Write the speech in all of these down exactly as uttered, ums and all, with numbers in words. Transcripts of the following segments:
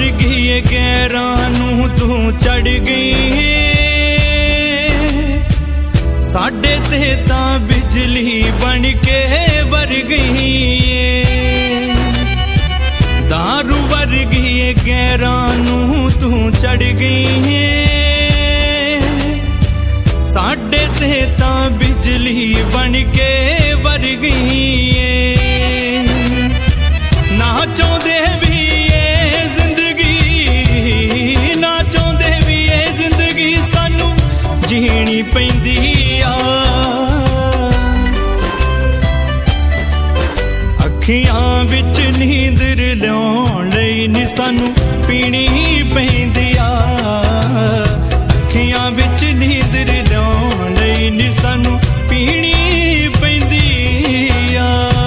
वर्गी गैरां नूं तू चढ़ गई है, साडे ते तां बिजली बन के वर गई है। दारू वर्गी गैरां नूं तू चढ़ गई है, साडे ते तां बिजली बन के वर गई है। ना चाहते भी ये जिंदगी, ना चाहते भी ये जिंदगी सानू जीनी पैंदी आ। अखियां विच नींदर लियाउण लई नी सानू पीनी पैंदी आ। अखियां विच नींदर लियाउण लई नी सानू पीनी पैंदी आ।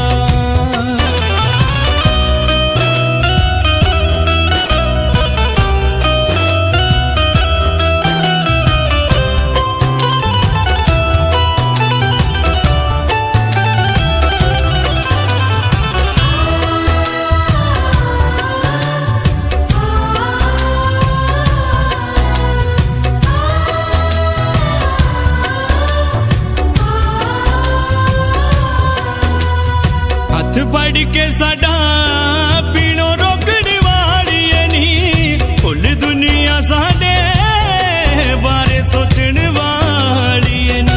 फड़ के साडा पीणों रोकण वाली नी, कुल दुनिया साडे बारे सोचण वाली नी।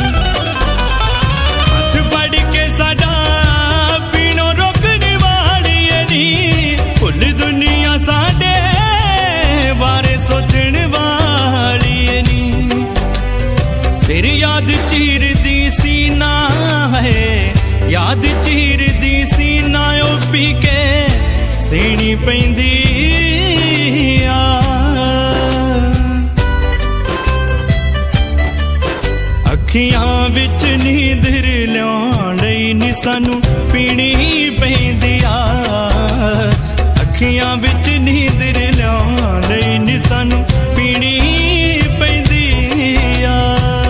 हथ फड़ के साडा पीणों रोकण वाली नी, कुल दुनिया साडे बारे सोचण वाली नी। तेरी याद चीर दी सीना है, याद चीर दी सीना ओ पी के सीनी पैंदी आ। अखियां विच नींदर लियाउण लई नी सानू पीनी पैंदी आ। अखियां विच नींदर लियाउण लई नी सानू पीनी पैंदी आ।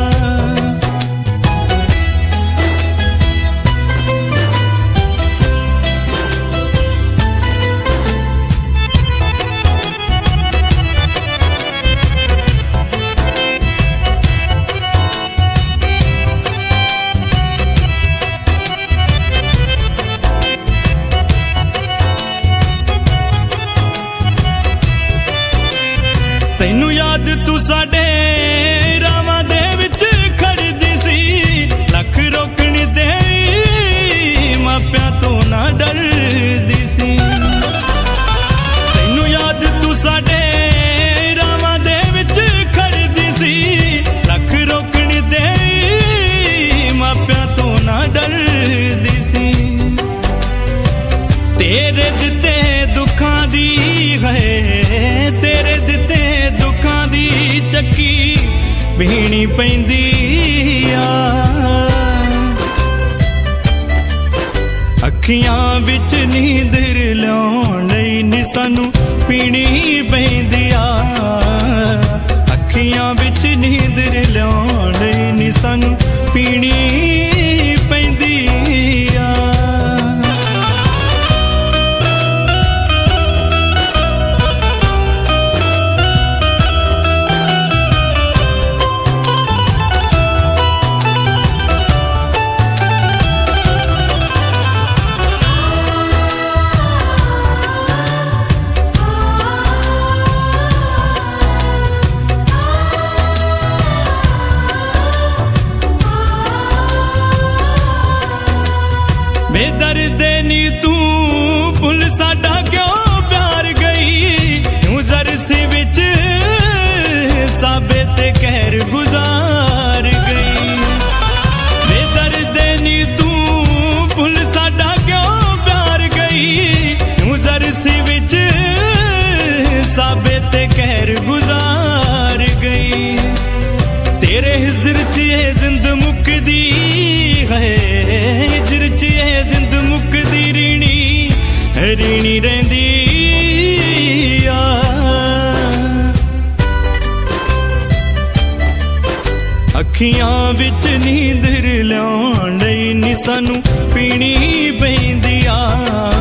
तैनू याद तू साडे रावां दे विच खड़दी सी, लख रोकण दे मापियां तो ना डरदी सी। तैनू याद तू साडे रावां दे विच खड़दी सी, लख रोकण दे मापियां तो ना डरदी सी। तेरे दिते दुखां दी है, तेरे दिते दुखां दी चक्की पीनी पैंदी आ। अखियां विच नींदर लियाउण लई नी सानू पीनी पैंदी आ। अखियां विच नींदर लियाउण लई नी सानू पीनी पैंदी आ। बेदर्द नी तू भुल साडा क्यों प्यार गई, क्यों जरसी विच साबे ते कहर गुजार गई। बेदर्द नी तू भुल साडा क्यों प्यार गई, क्यों जरसी विच साबे ते कहर गुजार गई। तेरे हिजर च ये जिंद मुकदी है, हिजर च ये जिंद मुकदी रीणी रीणी रहिंदी आ। अखियां विच नींदर लियाउण लई नी सानू पीनी पैंदी आ।